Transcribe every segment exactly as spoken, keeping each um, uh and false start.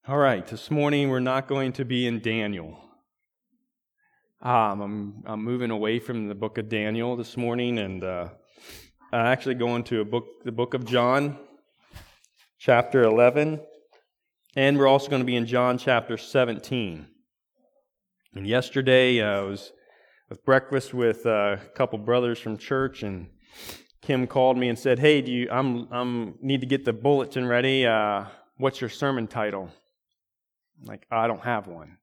All right, this morning we're not going to be in Daniel. Um, I'm I'm moving away from the book of Daniel this morning, and uh, I'm actually going to a book, the book of John, chapter eleven, and we're also going to be in John chapter seventeen. And yesterday uh, I was with breakfast with uh, a couple brothers from church, and Kim called me and said, "Hey, do you? I'm I'm need to get the bulletin ready. Uh, what's your sermon title?" I'm like, I don't have one.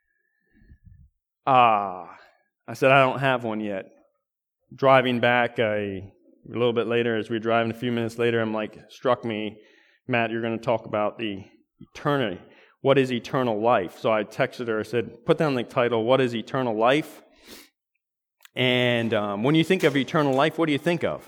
Ah, I said, I don't have one yet. Driving back a, a little bit later, as we were driving a few minutes later, I'm like, struck me, Matt, you're going to talk about the eternity. What is eternal life? So I texted her, I said, put down the title, What is Eternal Life? And um, when you think of eternal life, what do you think of?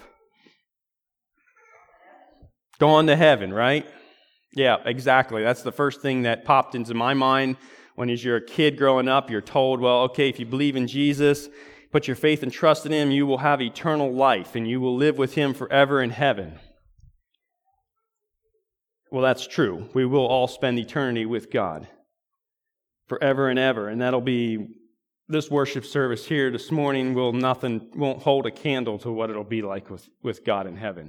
Going to heaven, right? Yeah, exactly. That's the first thing that popped into my mind. When as you're a kid growing up, you're told, well, okay, if you believe in Jesus, put your faith and trust in Him, you will have eternal life, and you will live with Him forever in heaven. Well, that's true. We will all spend eternity with God forever and ever, and that'll be, this worship service here this morning will nothing, won't hold a candle to what it'll be like with, with God in heaven.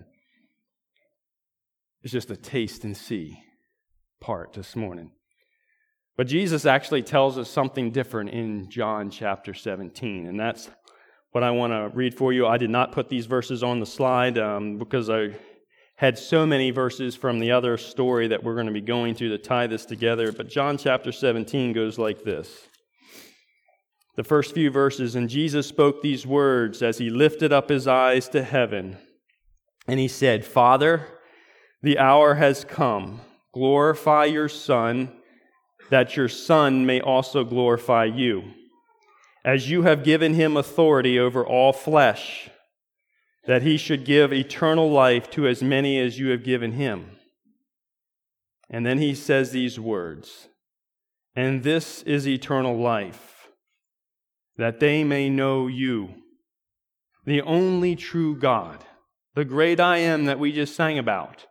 It's just a taste and see part this morning. But Jesus actually tells us something different in John chapter seventeen, and that's what I want to read for you. I did not put these verses on the slide um, because I had so many verses from the other story that we're going to be going to to tie this together. But John chapter seventeen goes like this. The first few verses, and Jesus spoke these words as He lifted up His eyes to heaven, and He said, Father, the hour has come. Glorify your Son, that your Son may also glorify you, as you have given Him authority over all flesh, that He should give eternal life to as many as you have given Him. And then He says these words, and this is eternal life, that they may know you, the only true God, the great I Am that we just sang about,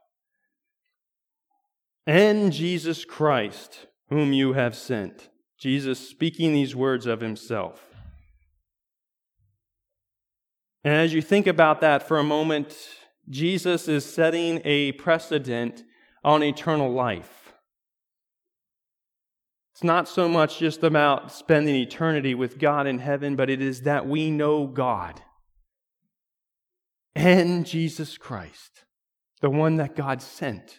and Jesus Christ, whom you have sent. Jesus speaking these words of Himself. And as you think about that for a moment, Jesus is setting a precedent on eternal life. It's not so much just about spending eternity with God in heaven, but it is that we know God and Jesus Christ, the one that God sent.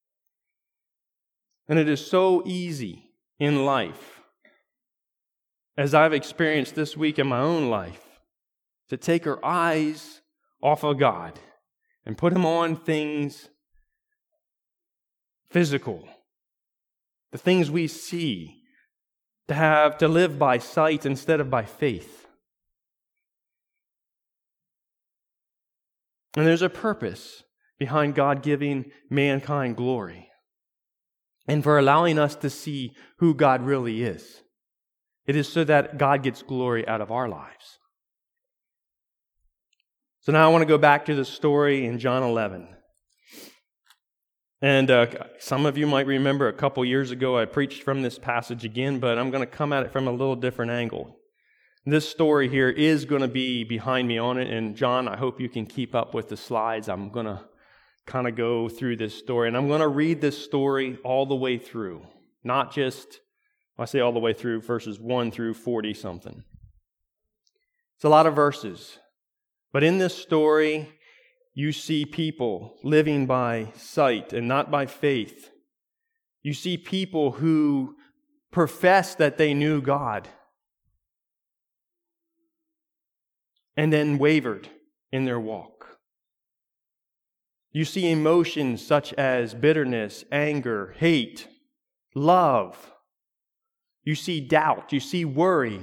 And it is so easy in life, as I've experienced this week in my own life, to take our eyes off of God and put them on things physical, the things we see, to have to live by sight instead of by faith. And there's a purpose behind God giving mankind glory, and for allowing us to see who God really is. It is so that God gets glory out of our lives. So now I want to go back to the story in John eleven. And uh, some of you might remember a couple years ago I preached from this passage again, but I'm going to come at it from a little different angle. This story here is going to be behind me on it, and John, I hope you can keep up with the slides. I'm going to kind of go through this story, and I'm going to read this story all the way through, not just, I say all the way through, verses one through forty something. It's a lot of verses, but in this story, you see people living by sight and not by faith. You see people who profess that they knew God and then wavered in their walk. You see emotions such as bitterness, anger, hate, love. You see doubt. You see worry.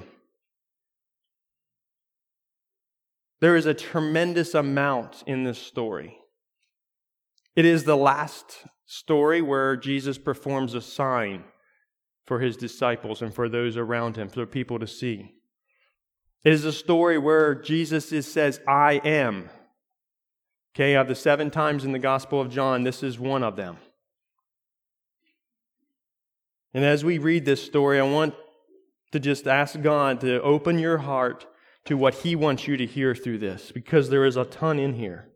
There is a tremendous amount in this story. It is the last story where Jesus performs a sign for His disciples and for those around Him, for people to see. It is a story where Jesus is, says, I am. Okay, of the seven times in the Gospel of John, this is one of them. And as we read this story, I want to just ask God to open your heart to what He wants you to hear through this, because there is a ton in here.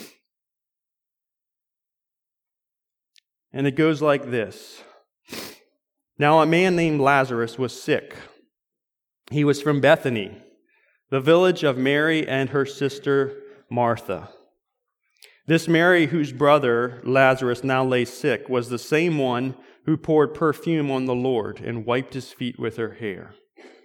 And it goes like this. Now a man named Lazarus was sick. He was from Bethany, the village of Mary and her sister Martha. This Mary, whose brother Lazarus now lay sick, was the same one who poured perfume on the Lord and wiped His feet with her hair.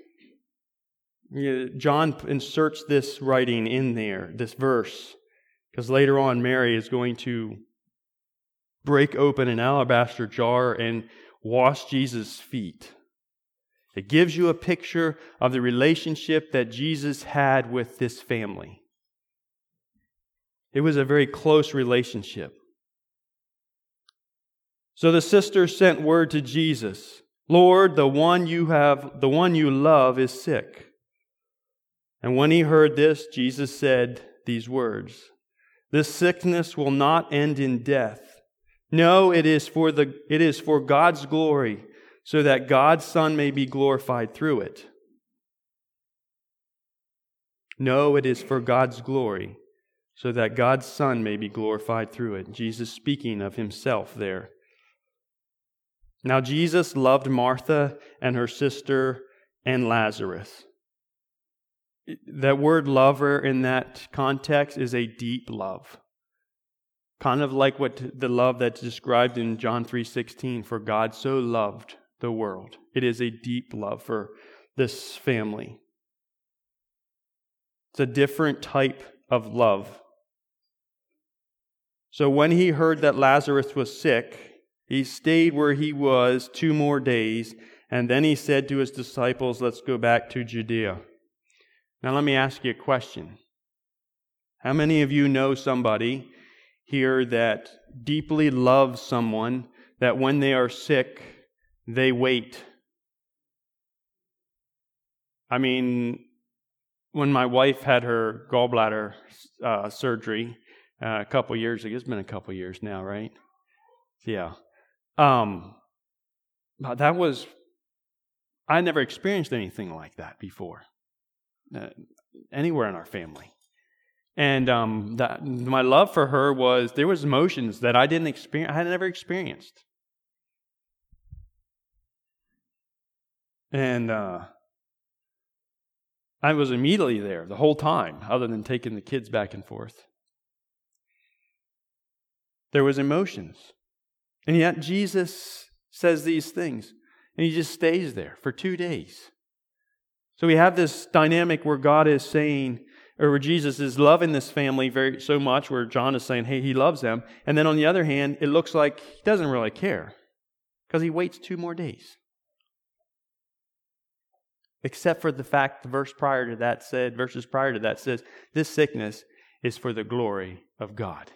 John inserts this writing in there, this verse, because later on Mary is going to break open an alabaster jar and wash Jesus' feet. It gives you a picture of the relationship that Jesus had with this family. It was a very close relationship. So the sister sent word to Jesus, "Lord, the one you have, the one you love is sick." And when he heard this, Jesus said these words, "This sickness will not end in death. No, it is for the it is for God's glory, so that God's Son may be glorified through it." No, it is for God's glory, so that God's Son may be glorified through it. Jesus speaking of Himself there. Now Jesus loved Martha and her sister and Lazarus. That word lover in that context is a deep love. Kind of like what the love that's described in John three sixteen, for God so loved the world. It is a deep love for this family. It's a different type of love. So when he heard that Lazarus was sick, he stayed where he was two more days, and then he said to his disciples, "Let's go back to Judea." Now let me ask you a question. How many of you know somebody here that deeply loves someone that when they are sick, they wait? I mean, when my wife had her gallbladder uh, surgery uh, a couple years ago, it's been a couple years now, right? Yeah. Um, that was, I never experienced anything like that before, uh, anywhere in our family. And um, that, my love for her was, there was emotions that I didn't experience, I had never experienced. And uh, I was immediately there the whole time, other than taking the kids back and forth. There was emotions. And yet Jesus says these things, and He just stays there for two days. So we have this dynamic where God is saying, or where Jesus is loving this family very so much, where John is saying, hey, He loves them. And then on the other hand, it looks like He doesn't really care, because He waits two more days. Except for the fact the verse prior to that said, verses prior to that says, this sickness is for the glory of God.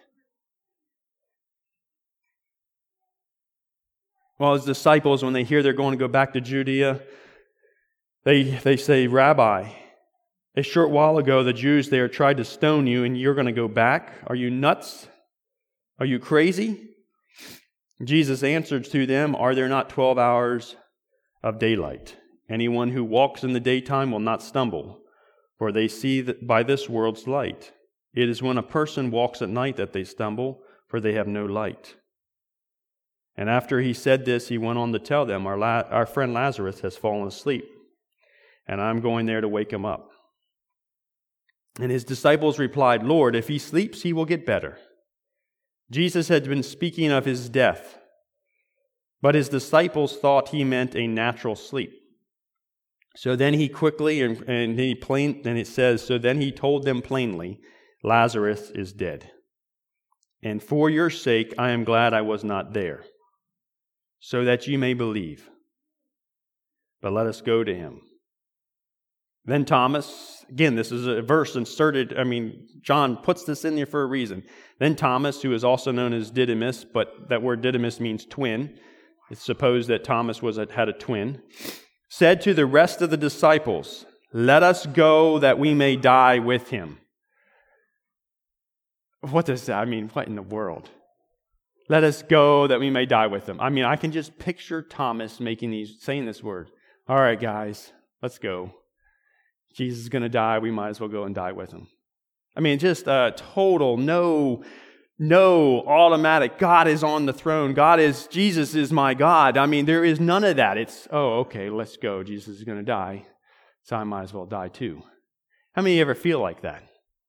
Well, His disciples, when they hear they're going to go back to Judea, they, they say, "Rabbi, a short while ago the Jews there tried to stone you, and you're going to go back? Are you nuts? Are you crazy?" Jesus answered to them, "Are there not twelve hours of daylight? Anyone who walks in the daytime will not stumble, for they see by this world's light. It is when a person walks at night that they stumble, for they have no light." And after He said this, He went on to tell them, our, La- our friend Lazarus has fallen asleep, and I'm going there to wake him up. And His disciples replied, "Lord, if he sleeps, he will get better." Jesus had been speaking of His death, but His disciples thought He meant a natural sleep. So then He quickly, and, and he plain, and it says, so then He told them plainly, "Lazarus is dead. And for your sake I am glad I was not there, so that you may believe. But let us go to him." Then Thomas, again, this is a verse inserted, I mean, John puts this in there for a reason. Then Thomas, who is also known as Didymus, but that word Didymus means twin. It's supposed that Thomas was a, had a twin, said to the rest of the disciples, "Let us go that we may die with him." What does that mean? What in the world? Let us go that we may die with him. I mean, I can just picture Thomas making these, saying this word. All right, guys, let's go. Jesus is going to die. We might as well go and die with him. I mean, just a total no, no automatic. God is on the throne. God is, Jesus is my God. I mean, there is none of that. It's, oh, okay, let's go. Jesus is going to die, so I might as well die too. How many of you ever feel like that?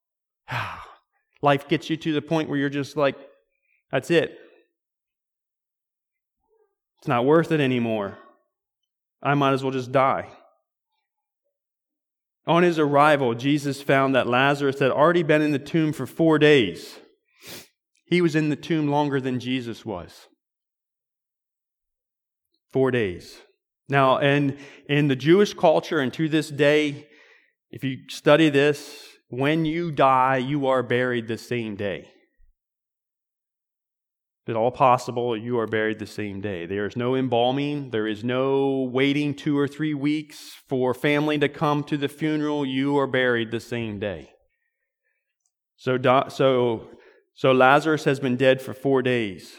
Life gets you to the point where you're just like, that's it. It's not worth it anymore. I might as well just die. On his arrival, Jesus found that Lazarus had already been in the tomb for four days. He was in the tomb longer than Jesus was. Four days. Now, and in the Jewish culture and to this day, if you study this, when you die, you are buried the same day. If at all possible, you are buried the same day. There is no embalming. There is no waiting two or three weeks for family to come to the funeral. You are buried the same day. So, so, so Lazarus has been dead for four days.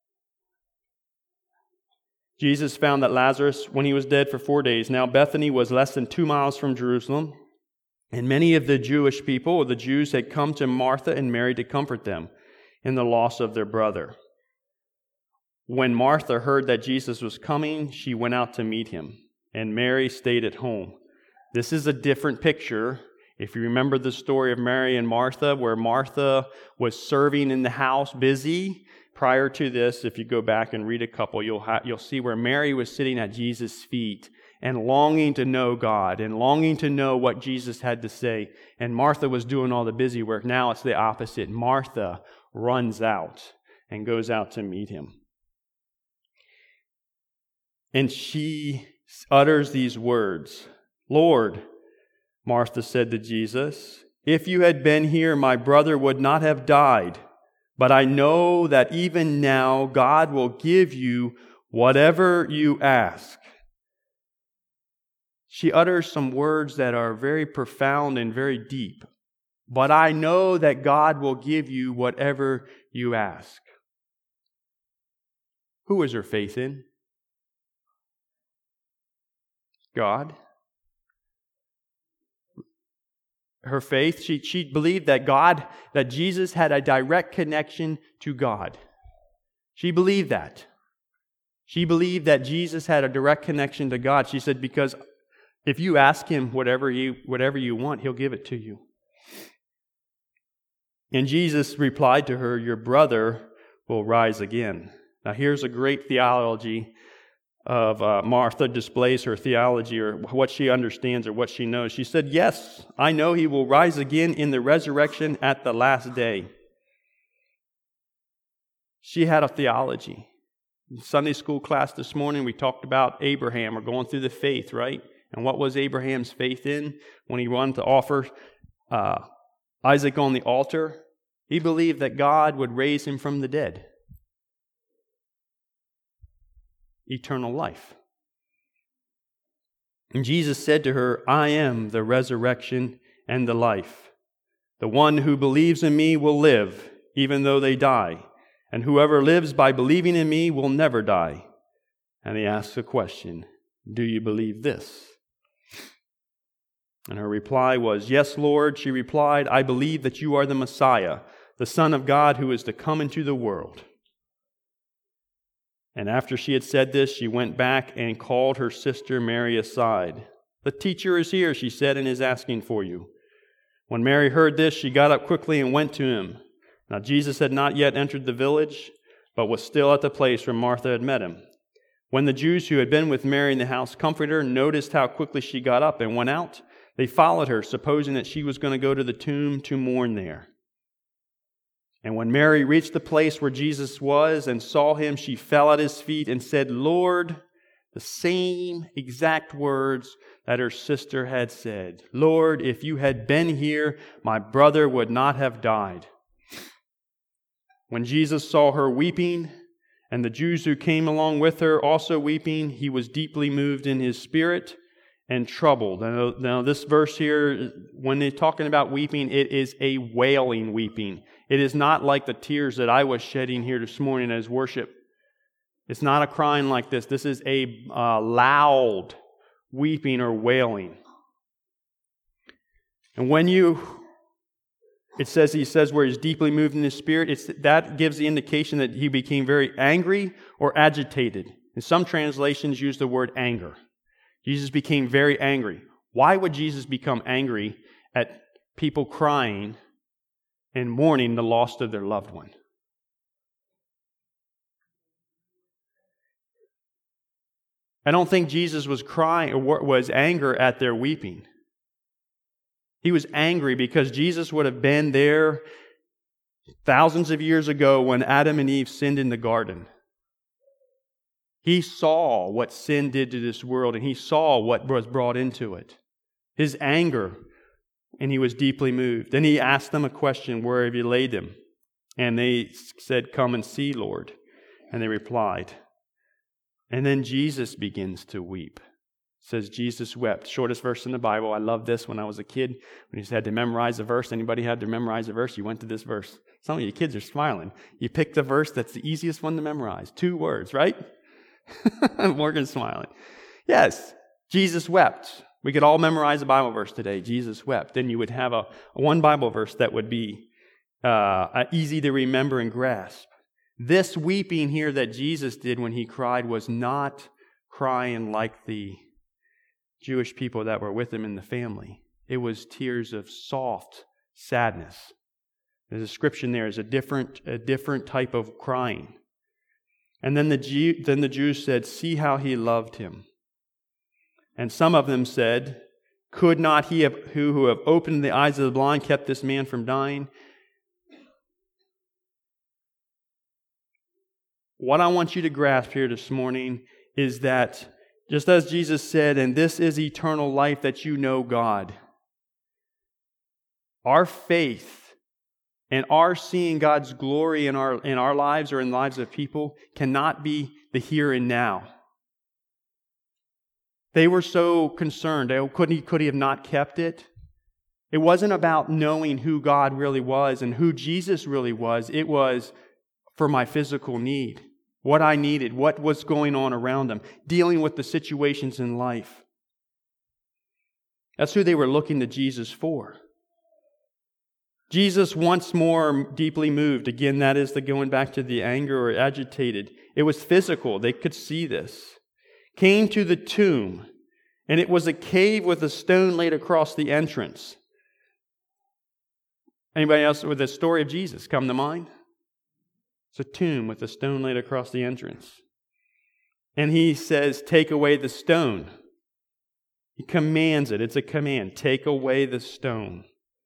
Jesus found that Lazarus, when he was dead for four days, now Bethany was less than two miles from Jerusalem, and many of the Jewish people, or the Jews, had come to Martha and Mary to comfort them in the loss of their brother. When Martha heard that Jesus was coming, she went out to meet him, and Mary stayed at home. This is a different picture. If you remember the story of Mary and Martha, where Martha was serving in the house, busy. Prior to this, if you go back and read a couple, you'll ha- you'll see where Mary was sitting at Jesus' feet and longing to know God and longing to know what Jesus had to say. And Martha was doing all the busy work. Now it's the opposite. Martha runs out and goes out to meet him. And she utters these words, "Lord," Martha said to Jesus, "if you had been here, my brother would not have died. But I know that even now God will give you whatever you ask." She utters some words that are very profound and very deep. But I know that God will give you whatever you ask. Who is her faith in? God. Her faith, she, she believed that God, that Jesus had a direct connection to God. She believed that. She believed that Jesus had a direct connection to God. She said, because if you ask him whatever you, whatever you want, he'll give it to you. And Jesus replied to her, "Your brother will rise again." Now here's a great theology of uh, Martha displays her theology or what she understands or what she knows. She said, "Yes, I know he will rise again in the resurrection at the last day." She had a theology. In Sunday school class this morning, we talked about Abraham, or going through the faith, right? And what was Abraham's faith in when he wanted to offer uh, Isaac on the altar? He believed that God would raise him from the dead. Eternal life. And Jesus said to her, "I am the resurrection and the life. The one who believes in me will live, even though they die. And whoever lives by believing in me will never die." And he asks a question, "Do you believe this?" And her reply was, "Yes, Lord." She replied, "I believe that you are the Messiah, the Son of God who is to come into the world." And after she had said this, she went back and called her sister Mary aside. "The teacher is here," she said, "and is asking for you." When Mary heard this, she got up quickly and went to him. Now Jesus had not yet entered the village, but was still at the place where Martha had met him. When the Jews who had been with Mary in the house comforted her, noticed how quickly she got up and went out, they followed her, supposing that she was going to go to the tomb to mourn there. And when Mary reached the place where Jesus was and saw him, she fell at his feet and said, "Lord," the same exact words that her sister had said. "Lord, if you had been here, my brother would not have died." When Jesus saw her weeping, and the Jews who came along with her also weeping, he was deeply moved in his spirit and troubled. Now, now this verse here, when they're talking about weeping, it is a wailing weeping. It is not like the tears that I was shedding here this morning as worship. It's not a crying like this. This is a uh, loud weeping or wailing. And when you, it says, he says where he's deeply moved in his spirit, it's, that gives the indication that he became very angry or agitated. And some translations use the word anger. Jesus became very angry. Why would Jesus become angry at people crying and mourning the loss of their loved one? I don't think Jesus was crying or was anger at their weeping. He was angry because Jesus would have been there thousands of years ago when Adam and Eve sinned in the garden. He saw what sin did to this world, and he saw what was brought into it. His anger, and he was deeply moved. Then he asked them a question, where have you laid them? And they said, come and see, Lord. And they replied. And then Jesus begins to weep. It says Jesus wept. Shortest verse in the Bible. I loved this when I was a kid. When you just had to memorize a verse. Anybody had to memorize a verse? You went to this verse. Some of you kids are smiling. You picked the verse that's the easiest one to memorize. Two words, right? Morgan's smiling. Yes, Jesus wept. We could all memorize a Bible verse today. Jesus wept. Then you would have a, a one Bible verse that would be uh, easy to remember and grasp. This weeping here that Jesus did when he cried was not crying like the Jewish people that were with him in the family. It was tears of soft sadness. The description there is a different, a different type of crying. And then the, Jew, then the Jews said, see how he loved him. And some of them said, could not he have, who, who have opened the eyes of the blind kept this man from dying? What I want you to grasp here this morning is that, just as Jesus said, and this is eternal life, that you know God. Our faith and our seeing God's glory in our in our lives or in the lives of people cannot be the here and now. They were so concerned. They, could he, could he have not kept it? It wasn't about knowing who God really was and who Jesus really was. It was for my physical need, what I needed, what was going on around them, dealing with the situations in life. That's who they were looking to Jesus for. Jesus once more deeply moved. Again, that is the going back to the anger or agitated. It was physical. They could see this. Came to the tomb, and it was a cave with a stone laid across the entrance. Anybody else with the story of Jesus come to mind? It's a tomb with a stone laid across the entrance. And he says, take away the stone. He commands it. It's a command. Take away the stone.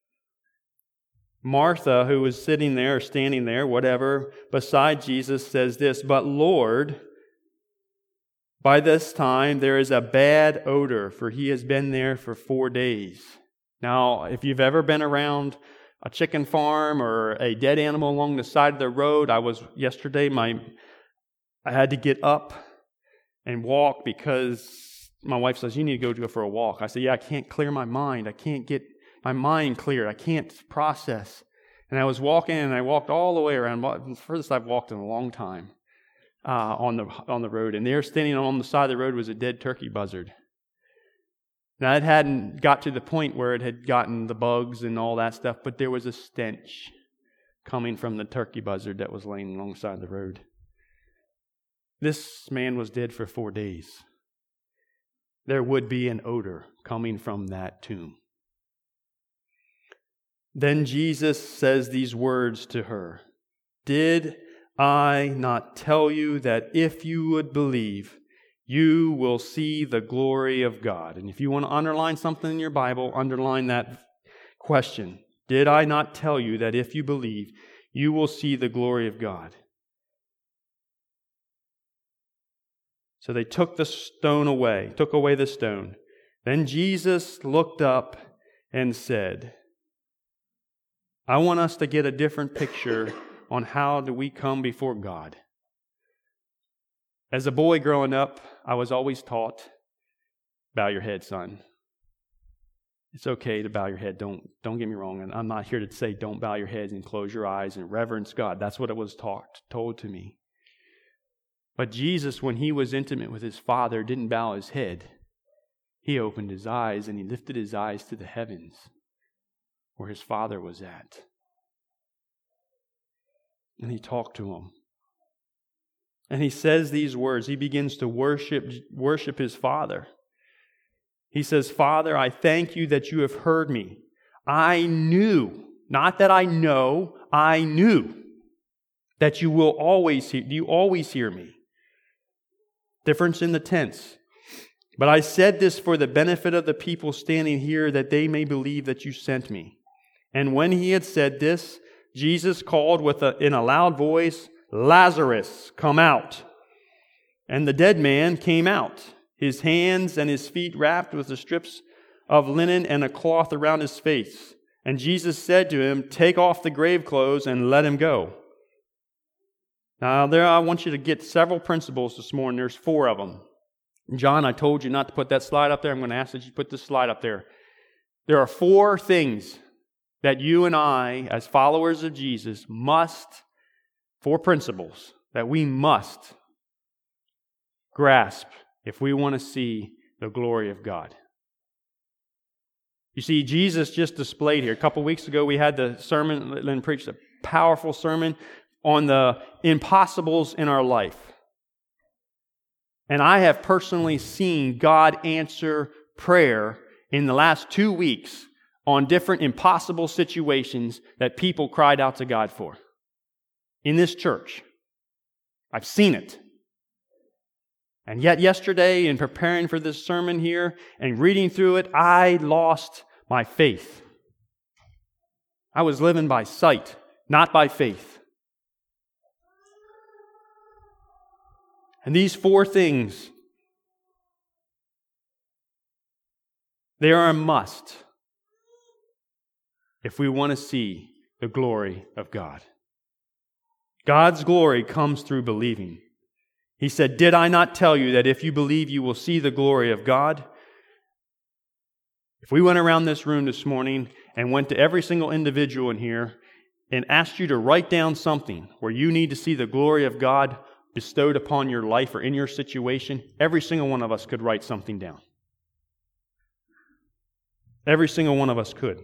Martha, who was sitting there, or standing there, whatever, beside Jesus, says this, but Lord, by this time there is a bad odor, for he has been there for four days. Now, if you've ever been around a chicken farm or a dead animal along the side of the road, I was yesterday, my I had to get up and walk because my wife says, you need to go go for a walk. I said, yeah, I can't clear my mind. I can't get my mind cleared. I can't process. And I was walking, and I walked all the way around. The furthest I've walked in a long time uh, on the on the road. And there, standing on the side of the road, was a dead turkey buzzard. Now, it hadn't got to the point where it had gotten the bugs and all that stuff, but there was a stench coming from the turkey buzzard that was laying alongside the road. This man was dead for four days. There would be an odor coming from that tomb. Then Jesus says these words to her, did I not tell you that if you would believe, you will see the glory of God? And if you want to underline something in your Bible, underline that question. Did I not tell you that if you believe, you will see the glory of God? So they took the stone away, took away the stone. Then Jesus looked up and said, I want us to get a different picture on how do we come before God. As a boy growing up, I was always taught bow your head, son. It's okay to bow your head. Don't, don't get me wrong. And I'm not here to say don't bow your heads and close your eyes and reverence God. That's what it was taught, told to me. But Jesus, when he was intimate with his Father, didn't bow his head. He opened his eyes and he lifted his eyes to the heavens where his Father was at. And he talked to him. And he says these words. He begins to worship, worship his Father. He says, Father, I thank you that you have heard me. I knew, not that I know, I knew that you will always hear, you always hear me. Difference in the tense. But I said this for the benefit of the people standing here, that they may believe that you sent me. And when he had said this, Jesus called with a, in a loud voice, Lazarus, come out. And the dead man came out, his hands and his feet wrapped with the strips of linen and a cloth around his face. And Jesus said to him, take off the grave clothes and let him go. Now there I want you to get several principles this morning. There's four of them. John, I told you not to put that slide up there. I'm going to ask that you put this slide up there. There are four things that you and I, as followers of Jesus, must, four principles that we must grasp if we want to see the glory of God. You see, Jesus just displayed here. A couple weeks ago, we had the sermon, Lynn preached a powerful sermon on the impossibles in our life. And I have personally seen God answer prayer in the last two weeks on different impossible situations that people cried out to God for. In this church. I've seen it. And yet yesterday, in preparing for this sermon here and reading through it, I lost my faith. I was living by sight, not by faith. And these four things, they are a must if we want to see the glory of God. God's glory comes through believing. He said, did I not tell you that if you believe, you will see the glory of God? If we went around this room this morning and went to every single individual in here and asked you to write down something where you need to see the glory of God bestowed upon your life or in your situation, every single one of us could write something down. Every single one of us could.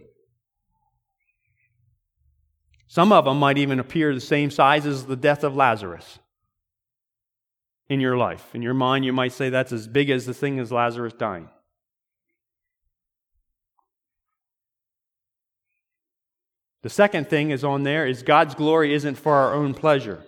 Some of them might even appear the same size as the death of Lazarus in your life. In your mind, you might say that's as big as the thing as Lazarus dying. The second thing is on there is God's glory isn't for our own pleasure.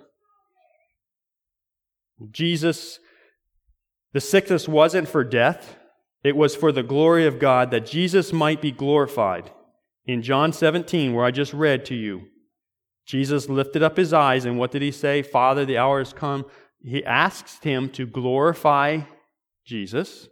Jesus, the sickness wasn't for death. It was for the glory of God, that Jesus might be glorified. In John seventeen, where I just read to you, Jesus lifted up his eyes, and what did he say? Father, the hour has come. He asks him to glorify Jesus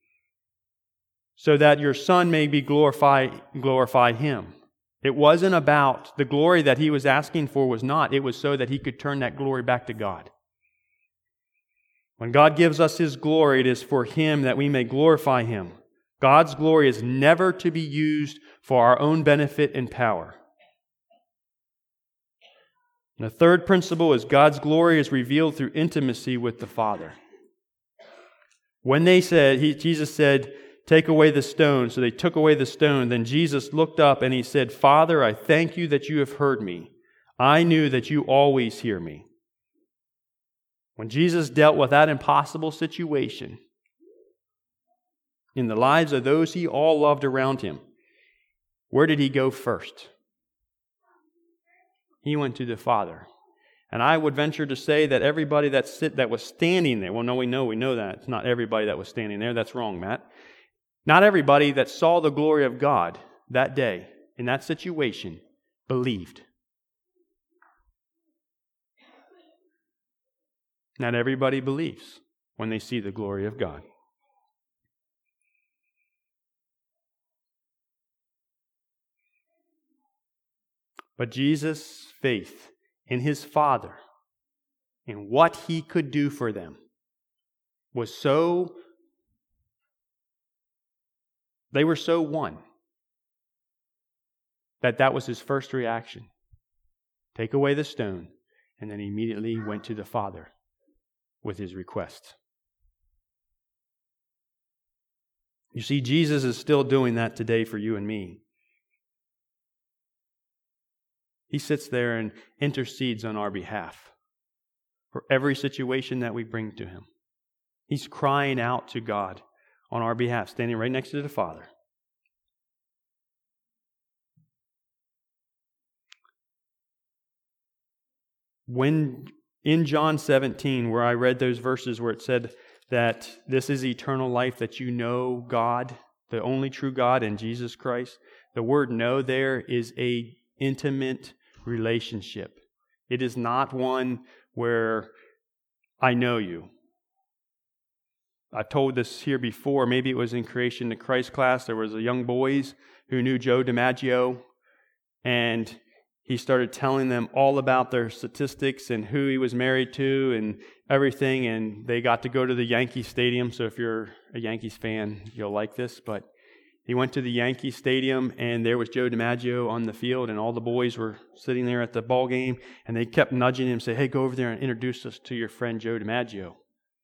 so that your Son may be glorified, glorify him. It wasn't about the glory that he was asking for was not. It was so that he could turn that glory back to God. When God gives us his glory, it is for him that we may glorify him. God's glory is never to be used for our own benefit and power. And the third principle is God's glory is revealed through intimacy with the Father. When they said, he, Jesus said, take away the stone. So they took away the stone. Then Jesus looked up and he said, Father, I thank you that you have heard me. I knew that you always hear me. When Jesus dealt with that impossible situation in the lives of those he all loved around him, where did he go first? He went to the Father. And I would venture to say that everybody that sit, that was standing there, well, no, we know, we know that. It's not everybody that was standing there. That's wrong, Matt. Not everybody that saw the glory of God that day, in that situation, believed. Not everybody believes when they see the glory of God. But Jesus' faith in his Father, in what he could do for them, was so They were so one that that was his first reaction. Take away the stone. And then he immediately went to the Father with his request. You see, Jesus is still doing that today for you and me. He sits there and intercedes on our behalf for every situation that we bring to him. He's crying out to God on our behalf, standing right next to the Father. When in John seventeen, where I read those verses where it said that this is eternal life, that you know God, the only true God, and Jesus Christ, the word know there is a intimate relationship. It is not one where I know you. I've told this here before. Maybe it was in Creation to Christ class. There was a young boys who knew Joe DiMaggio, and he started telling them all about their statistics and who he was married to and everything, and they got to go to the Yankee Stadium. So if you're a Yankees fan, you'll like this. But he went to the Yankee Stadium, and there was Joe DiMaggio on the field, and all the boys were sitting there at the ball game, and they kept nudging him, say, "Hey, go over there and introduce us to your friend Joe DiMaggio."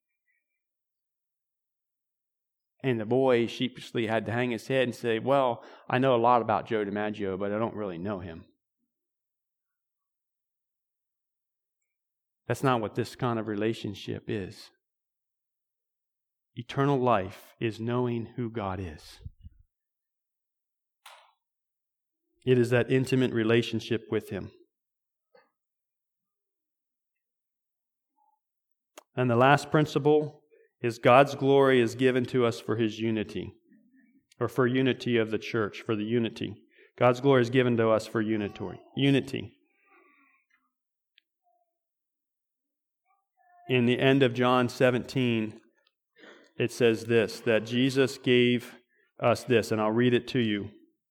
And the boy sheepishly had to hang his head and say, "Well, I know a lot about Joe DiMaggio, but I don't really know him." That's not what this kind of relationship is. Eternal life is knowing who God is. It is that intimate relationship with Him. And the last principle is God's glory is given to us for His unity, or for unity of the church, for the unity. God's glory is given to us for unity. Unity. In the end of John seventeen, it says this, that Jesus gave us this, and I'll read it to you.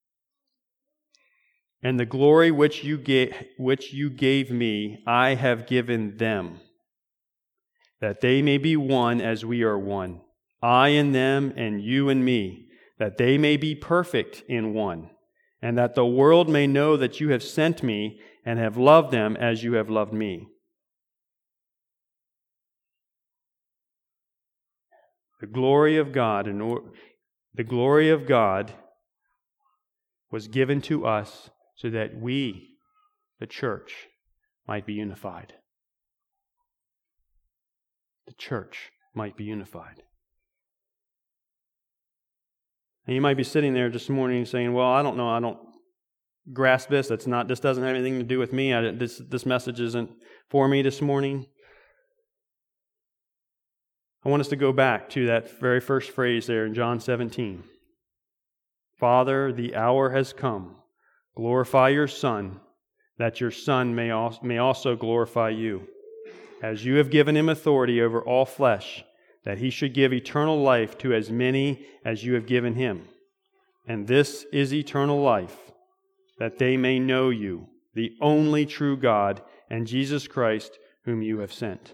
"And the glory which you gave, which you gave me, I have given them, that they may be one as we are one, I in them and you in me, that they may be perfect in one, and that the world may know that you have sent me and have loved them as you have loved me." The glory of God, and the glory of God was given to us so that we, the church, might be unified. The church might be unified. And you might be sitting there this morning saying, "Well, I don't know, I don't grasp this. That's not. This doesn't have anything to do with me. I, this this message isn't for me this morning." I want us to go back to that very first phrase there in John seventeen. "Father, the hour has come. Glorify your Son, that your Son may also glorify you, as you have given him authority over all flesh, that he should give eternal life to as many as you have given him. And this is eternal life, that they may know you, the only true God, and Jesus Christ, whom you have sent."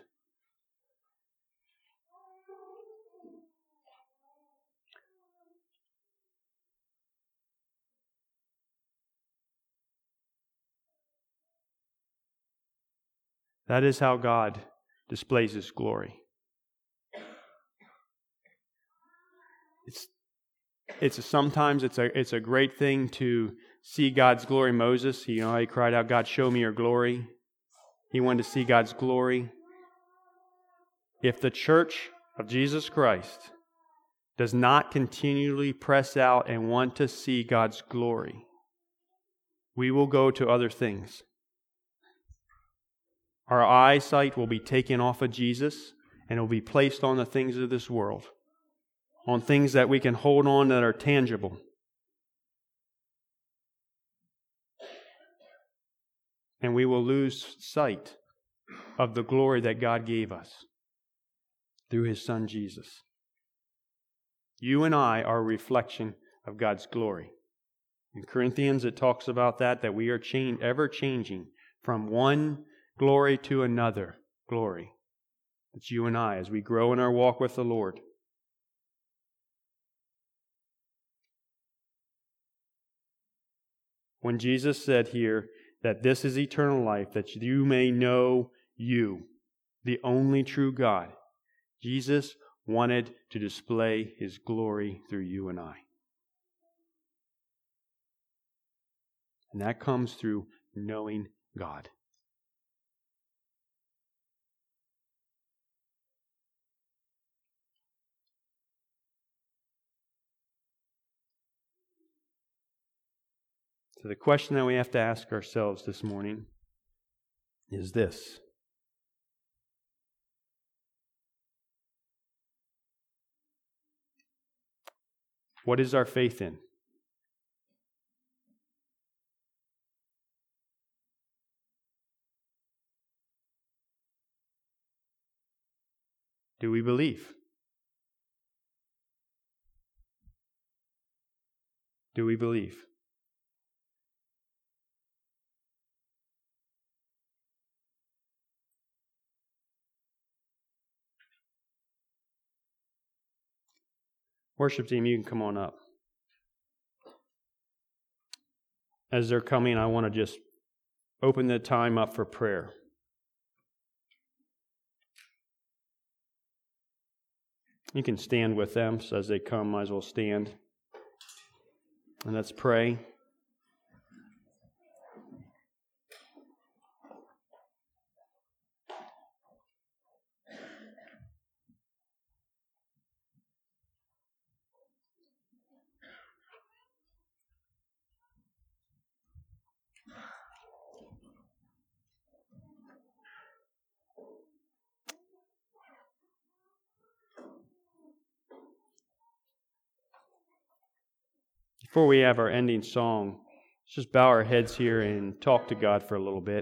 That is how God displays His glory. It's, it's a, sometimes it's a it's a great thing to see God's glory. Moses, you know, he cried out, "God, show me your glory." He wanted to see God's glory. If the church of Jesus Christ does not continually press out and want to see God's glory, we will go to other things. Our eyesight will be taken off of Jesus, and it will be placed on the things of this world, on things that we can hold on that are tangible. And we will lose sight of the glory that God gave us through His Son Jesus. You and I are a reflection of God's glory. In Corinthians it talks about that, that we are change, ever changing from one glory to another glory. It's you and I as we grow in our walk with the Lord. When Jesus said here that this is eternal life, that you may know you, the only true God, Jesus wanted to display His glory through you and I. And that comes through knowing God. So the question that we have to ask ourselves this morning is this. What is our faith in? Do we believe? Do we believe? Worship team, you can come on up. As they're coming, I want to just open the time up for prayer. You can stand with them, so as they come, might as well stand. And let's pray. Before we have our ending song, let's just bow our heads here and talk to God for a little bit.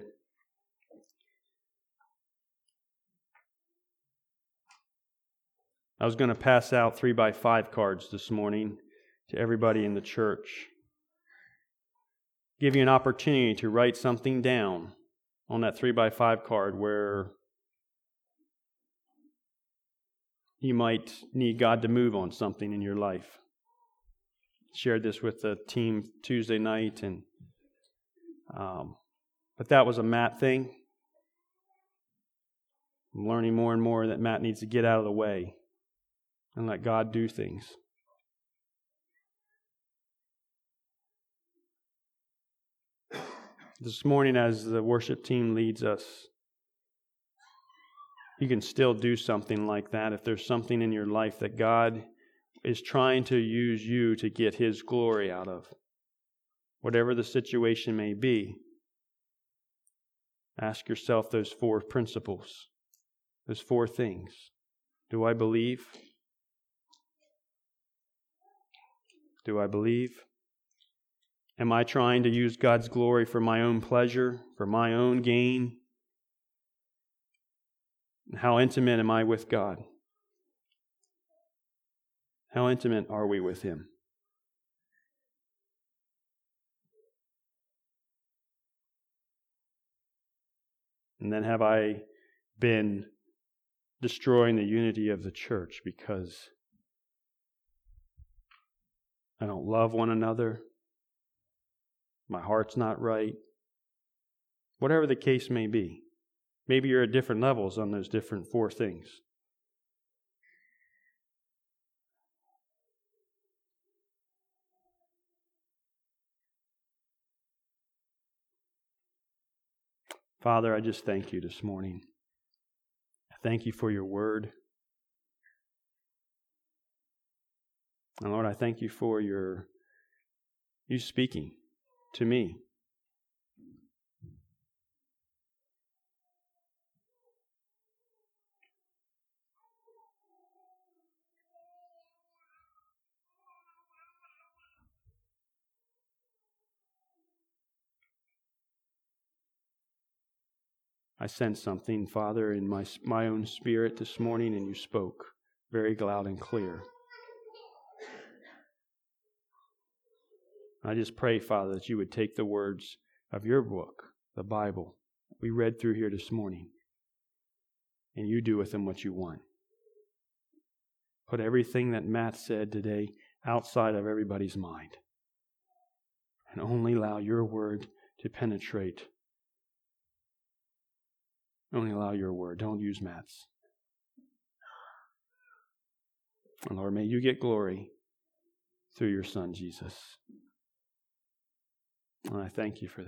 I was going to pass out three by five cards this morning to everybody in the church. Give you an opportunity to write something down on that three by five card where you might need God to move on something in your life. Shared this with the team Tuesday night, and um, but that was a Matt thing. I'm learning more and more that Matt needs to get out of the way and let God do things. This morning, as the worship team leads us, you can still do something like that if there's something in your life that God is trying to use you to get His glory out of. Whatever the situation may be, ask yourself those four principles, those four things. Do I believe? Do I believe? Am I trying to use God's glory for my own pleasure, for my own gain? How intimate am I with God? How intimate are we with Him? And then have I been destroying the unity of the church because I don't love one another? My heart's not right? Whatever the case may be. Maybe you're at different levels on those different four things. Father, I just thank you this morning. I thank you for your word. And Lord, I thank you for your you speaking to me. I sensed something, Father, in my my own spirit this morning, and you spoke very loud and clear. I just pray, Father, that you would take the words of your book, the Bible, we read through here this morning, and you do with them what you want. Put everything that Matt said today outside of everybody's mind. and only allow your word to penetrate. Only allow your word. Don't use Matt's. And Lord, may you get glory through your Son, Jesus. And I thank you for that.